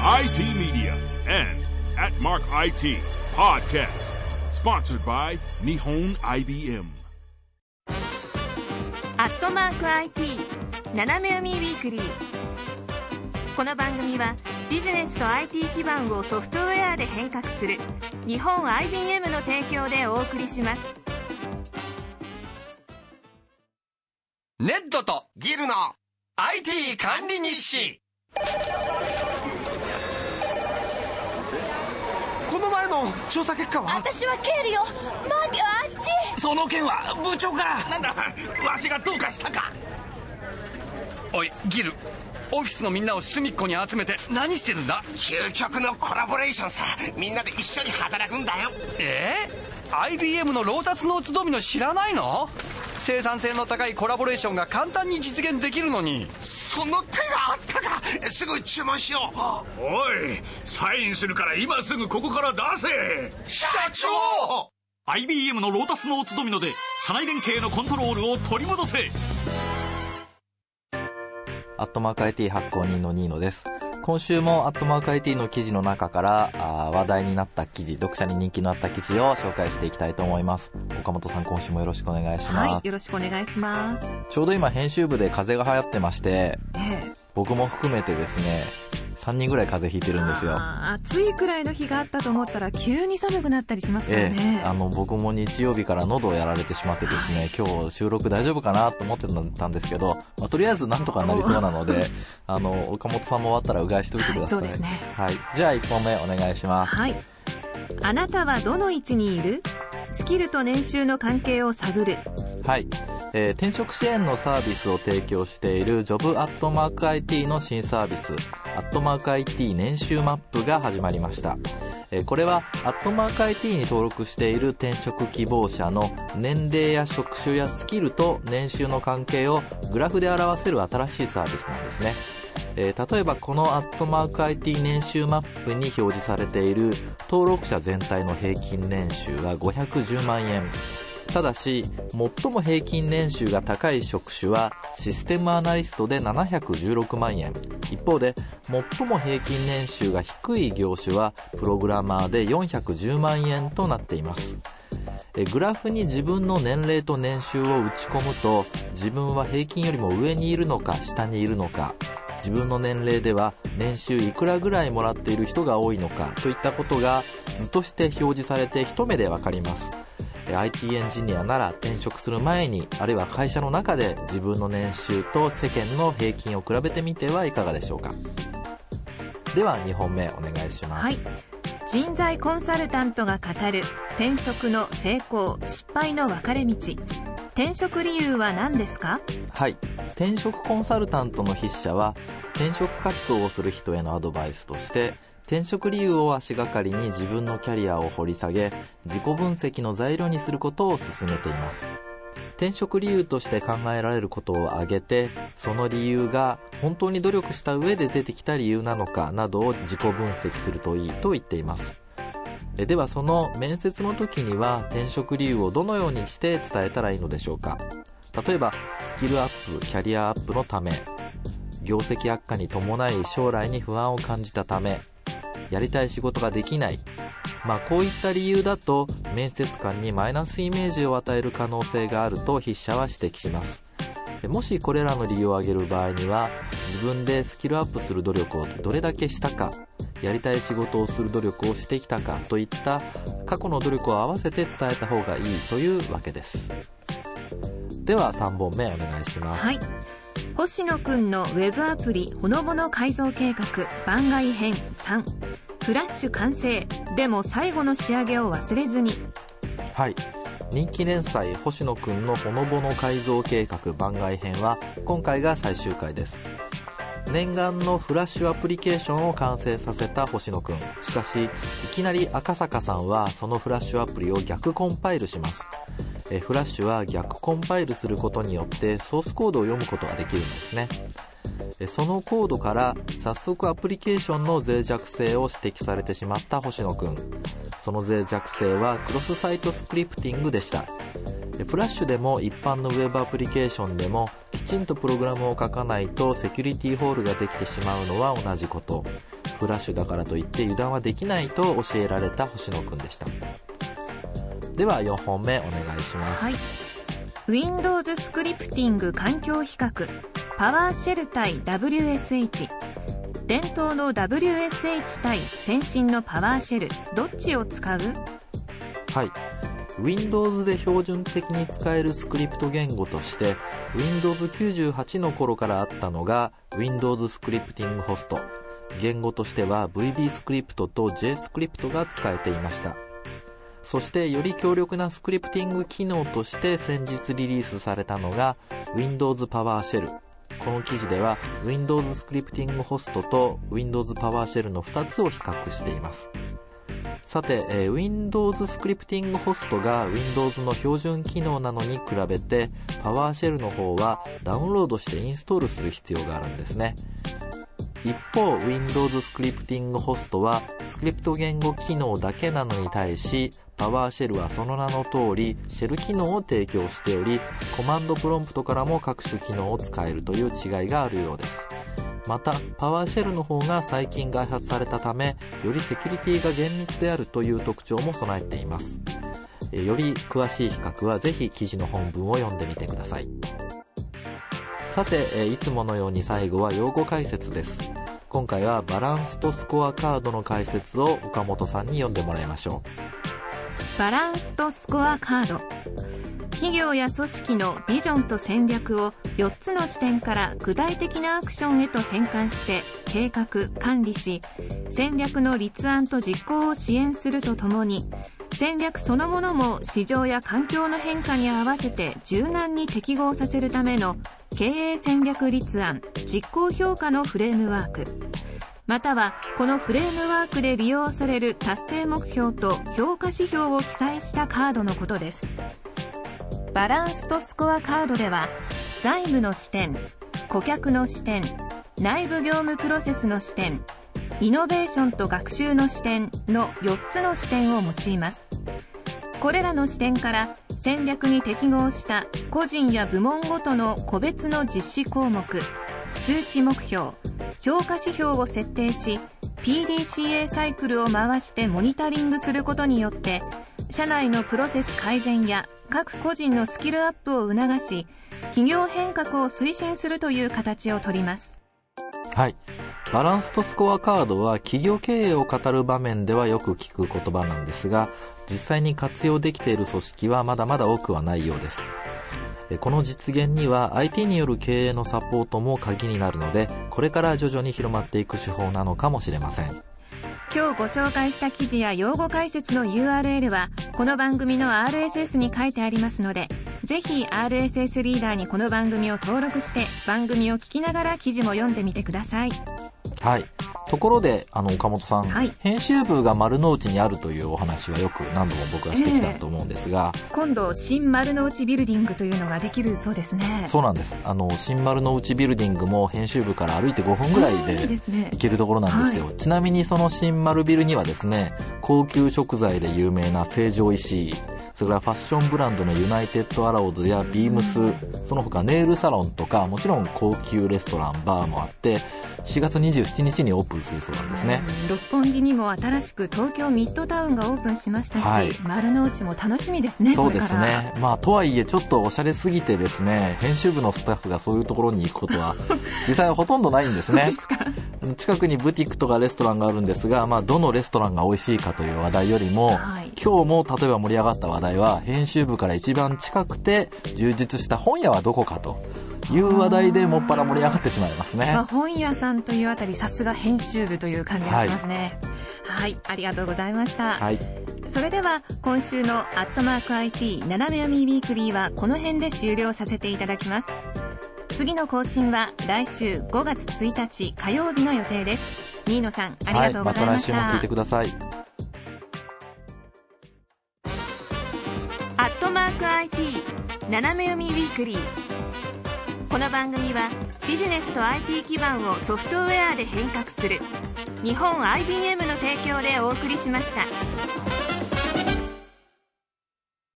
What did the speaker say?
IT Media and at Mark IT Podcast. Sponsored by Nihon IBM. アットマーク IT 斜め読みウィークリー。この番組はビジネスと IT 基盤をソフトウェアで変革する日本 IBM の提供でお送りします。 ネットとギルの IT 管理日誌。 この前の調査結果は？ 私は経理を、マーケはあっち。 その件は部長が。 なんだ、わしがどうかしたか？ おいギル、オフィスのみんなを隅っこに集めて何してるんだ？ 究極のコラボレーションさ。みんなで一緒に働くんだよ。 IBM のロータスノーツドミノ知らないの？生産性の高いコラボレーションが簡単に実現できるのに。 その手があったか。すぐ注文しよう。 おい、サインするから今すぐここから出せ。 社長！ IBM のロータスノーツドミノで社内連携のコントロールを取り戻せ。 アットマーク IT 発行人のニーノです。今週もアットマーク IT の記事の中から話題になった記事、読者に人気のあった記事を紹介していきたいと思います。岡本さん、今週もよろしくお願いします。 はい、よろしくお願いします。 ちょうど今編集部で風邪が流行ってまして、僕も含めてですね、3人ぐらい風邪ひいてるんですよ。 暑いくらいの日があったと思ったら急に寒くなったりしますからね。 僕も日曜日から喉をやられてしまってですね、今日収録大丈夫かなと思ってたんですけど、とりあえずなんとかなりそうなので岡本さんも終わったらうがいしておいてください。 そうですね。 はい、じゃあ1本目お願いします。 はい。あなたはどの位置にいる？スキルと年収の関係を探る。はい。 転職支援のサービスを提供しているジョブアットマーク IT の新サービス、アットマーク IT 年収マップが始まりました。これはアットマーク IT に登録している転職希望者の年齢や職種やスキルと年収の関係をグラフで表せる新しいサービスなんですね。例えばこのアットマーク IT 年収マップに表示されている登録者全体の平均年収は510万円。ただし最も平均年収が高い職種はシステムアナリストで716万円。一方で最も平均年収が低い業種はプログラマーで410万円となっています。グラフに自分の年齢と年収を打ち込むと、自分は平均よりも上にいるのか下にいるのか、自分の年齢では年収いくらぐらいもらっている人が多いのかといったことが図として表示されて一目でわかります。IT エンジニアなら転職する前に、あるいは会社の中で自分の年収と世間の平均を比べてみてはいかがでしょうか。では2本目お願いします。 はい。人材コンサルタントが語る転職の成功失敗の分かれ道。転職理由は何ですか？ はい。転職コンサルタントの筆者は転職活動をする人へのアドバイスとして、転職理由を足がかりに自分のキャリアを掘り下げ、自己分析の材料にすることを勧めています。転職理由として考えられることを挙げて、その理由が本当に努力した上で出てきた理由なのかなどを自己分析するといいと言っています。ではその面接の時には転職理由をどのようにして伝えたらいいのでしょうか。例えばスキルアップ、キャリアアップのため、業績悪化に伴い将来に不安を感じたため、やりたい仕事ができない。こういった理由だと面接官にマイナスイメージを与える可能性があると筆者は指摘します。もしこれらの理由を挙げる場合には、自分でスキルアップする努力をどれだけしたか、やりたい仕事をする努力をしてきたかといった過去の努力を合わせて伝えた方がいいというわけです。では3本目お願いします。 はい。星野くんのウェブアプリほのぼの改造計画番外編3、フラッシュ完成、でも最後の仕上げを忘れずに。 はい。人気連載星野くんのほのぼの改造計画番外編は今回が最終回です。念願のフラッシュアプリケーションを完成させた星野くん。しかしいきなり赤坂さんはそのフラッシュアプリを逆コンパイルします。フラッシュは逆コンパイルすることによってソースコードを読むことができるんですね。そのコードから早速アプリケーションの脆弱性を指摘されてしまった星野くん。その脆弱性はクロスサイトスクリプティングでした。フラッシュでも一般のウェブアプリケーションでもきちんとプログラムを書かないとセキュリティホールができてしまうのは同じこと。 フラッシュだからといって油断はできないと教えられた星野くんでした。では4本目お願いします。 はい、Windows スクリプティング環境比較、パワーシェル対 WSH、 伝統の WSH 対先進のパワーシェル、どっちを使う？ はい、Windows で標準的に使えるスクリプト言語として Windows 98の頃からあったのが Windows スクリプティングホスト。言語としては VB スクリプトと J スクリプトが使えていました。そしてより強力なスクリプティング機能として先日リリースされたのが Windows パワーシェル。この記事では Windows スクリプティングホストと Windows パワーシェルの2つを比較しています。さて、Windows スクリプティングホストが Windows の標準機能なのに比べてパワーシェルの方はダウンロードしてインストールする必要があるんですね。一方 Windows スクリプティングホストはスクリプト言語機能だけなのに対しパワーシェルはその名の通りシェル機能を提供しており、コマンドプロンプトからも各種機能を使えるという違いがあるようです。またパワーシェルの方が最近開発されたためよりセキュリティが厳密であるという特徴も備えています。より詳しい比較はぜひ記事の本文を読んでみてください。さて、いつものように最後は用語解説です。今回はバランスとスコアカードの解説を岡本さんに読んでもらいましょう。 バランスとスコアカード。企業や組織のビジョンと戦略を4つの視点から具体的なアクションへと変換して計画・管理し、戦略の立案と実行を支援するとともに、戦略そのものも市場や環境の変化に合わせて柔軟に適合させるための経営戦略立案・実行評価のフレームワーク、またはこのフレームワークで利用される達成目標と評価指標を記載したカードのことです。バランスとスコアカードでは財務の視点、顧客の視点、内部業務プロセスの視点、イノベーションと学習の視点の4つの視点を用います。これらの視点から戦略に適合した個人や部門ごとの個別の実施項目、数値目標、評価指標を設定し PDCA サイクルを回してモニタリングすることによって社内のプロセス改善や各個人のスキルアップを促し企業変革を推進するという形をとります。 はい、バランスとスコアカードは企業経営を語る場面ではよく聞く言葉なんですが、実際に活用できている組織はまだまだ多くはないようです。この実現には IT による経営のサポートも鍵になるので、これから徐々に広まっていく手法なのかもしれません。 今日ご紹介した記事や用語解説の URL はこの番組の RSS に書いてありますので、ぜひ RSS リーダーにこの番組を登録して番組を聞きながら記事も読んでみてください。 はい、ところで岡本さん、はい、編集部が丸の内にあるというお話はよく何度も僕はしてきたと思うんですが、 今度新丸の内ビルディングというのができるそうですね。 そうなんです。新丸の内ビルディングも編集部から歩いて5分ぐらいで行けるところなんですよ。ちなみにその新丸ビルにはですね、高級食材で有名な成城石井、それからファッションブランドのユナイテッドアローズやビームス、その他ネイルサロンとか、もちろん高級レストラン、バーもあって4月27日にオープンするそうなんですね。 六本木にも新しく東京ミッドタウンがオープンしましたし、はい、丸の内も楽しみですね。 そうですね。とはいえちょっとおしゃれすぎてですね、編集部のスタッフがそういうところに行くことは実際はほとんどないんですね。ですか。近くにブティックとかレストランがあるんですが、どのレストランが美味しいかという話題よりも、はい、今日も例えば盛り上がった話題は編集部から一番近くて充実した本屋はどこかという話題でもっぱら盛り上がってしまいますね。 本屋さんというあたり、さすが編集部という感じがしますね。はい、ありがとうございました。はい、それでは今週の@IT 斜め読みウィークリーはこの辺で終了させていただきます。次の更新は来週5月1日火曜日の予定です。新野さん、ありがとうございました。 また来週も聞いてください。 @IT 斜め読みウィークリー。この番組はビジネスと IT 基盤をソフトウェアで変革する日本 IBM の提供でお送りしました。